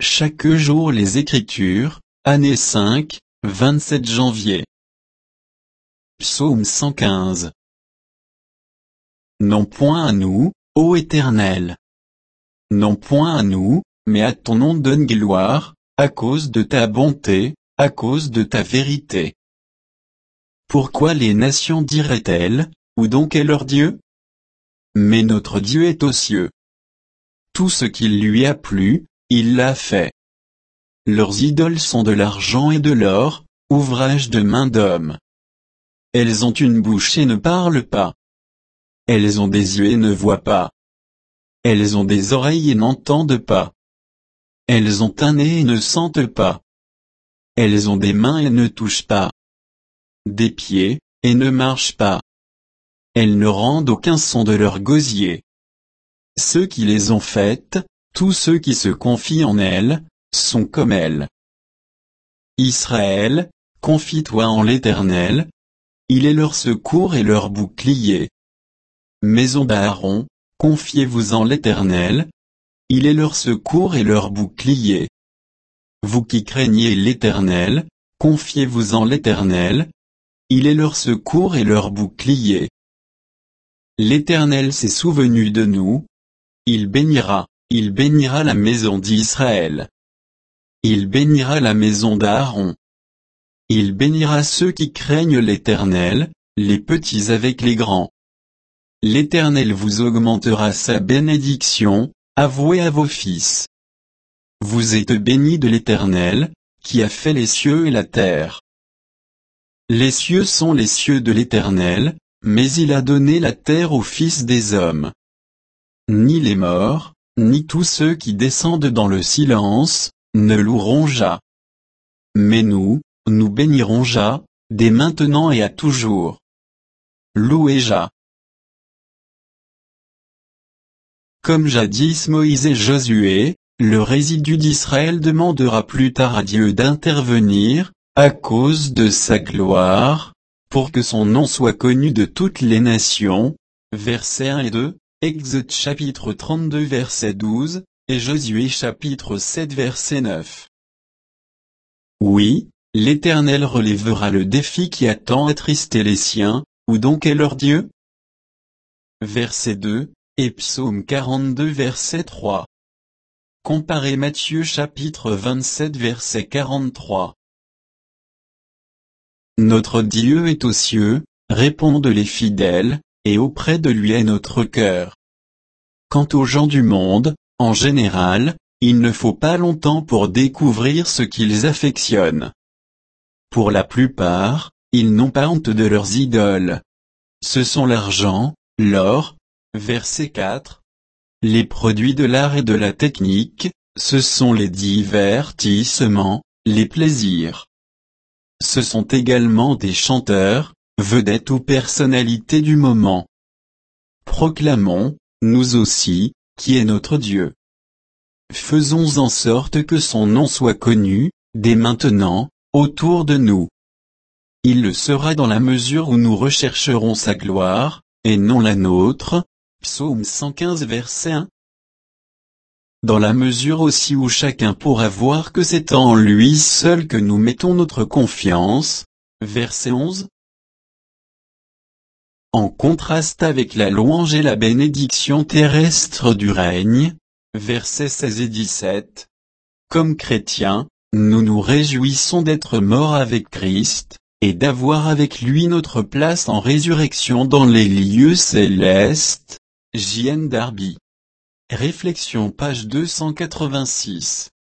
Chaque jour les Écritures, année 5, 27 janvier. Psaume 115. Non point à nous, ô Éternel. Non point à nous, mais à ton nom donne gloire, à cause de ta bonté, à cause de ta vérité. Pourquoi les nations diraient-elles, où donc est leur Dieu? Mais notre Dieu est aux cieux. Tout ce qu'il lui a plu, il l'a fait. Leurs idoles sont de l'argent et de l'or, ouvrage de main d'homme. Elles ont une bouche et ne parlent pas. Elles ont des yeux et ne voient pas. Elles ont des oreilles et n'entendent pas. Elles ont un nez et ne sentent pas. Elles ont des mains et ne touchent pas. Des pieds, et ne marchent pas. Elles ne rendent aucun son de leur gosier. Ceux qui les ont faites, tous ceux qui se confient en elles, sont comme elles. Israël, confie-toi en l'Éternel. Il est leur secours et leur bouclier. Maison d'Aaron, confiez-vous en l'Éternel. Il est leur secours et leur bouclier. Vous qui craignez l'Éternel, confiez-vous en l'Éternel. Il est leur secours et leur bouclier. L'Éternel s'est souvenu de nous. Il bénira la maison d'Israël. Il bénira la maison d'Aaron. Il bénira ceux qui craignent l'Éternel, les petits avec les grands. L'Éternel vous augmentera sa bénédiction, avouez à vos fils. Vous êtes bénis de l'Éternel, qui a fait les cieux et la terre. Les cieux sont les cieux de l'Éternel, mais il a donné la terre aux fils des hommes. Ni les morts, ni tous ceux qui descendent dans le silence, ne loueront Jah. Mais nous bénirons Jah, dès maintenant et à toujours. Louez Jah. Comme jadis Moïse et Josué, le résidu d'Israël demandera plus tard à Dieu d'intervenir, à cause de sa gloire, pour que son nom soit connu de toutes les nations. Versets 1 et 2, Exode chapitre 32 verset 12, et Josué chapitre 7 verset 9. Oui, l'Éternel relèvera le défi qui a tant attristé les siens, où donc est leur Dieu? Verset 2, et Psaume 42 verset 3. Comparez Matthieu chapitre 27 verset 43. Notre Dieu est aux cieux, répondent les fidèles, et auprès de lui est notre cœur. Quant aux gens du monde, en général, il ne faut pas longtemps pour découvrir ce qu'ils affectionnent. Pour la plupart, ils n'ont pas honte de leurs idoles. Ce sont l'argent, l'or, verset 4. Les produits de l'art et de la technique, ce sont les divertissements, les plaisirs. Ce sont également des chanteurs, vedettes ou personnalités du moment. Proclamons, nous aussi, qui est notre Dieu. Faisons en sorte que son nom soit connu, dès maintenant, autour de nous. Il le sera dans la mesure où nous rechercherons sa gloire, et non la nôtre. Psaume 115 verset 1. Dans la mesure aussi où chacun pourra voir que c'est en lui seul que nous mettons notre confiance. Verset 11. En contraste avec la louange et la bénédiction terrestre du règne. Versets 16 et 17. Comme chrétiens, nous nous réjouissons d'être morts avec Christ, et d'avoir avec lui notre place en résurrection dans les lieux célestes. J.N. Darby. Réflexion page 286.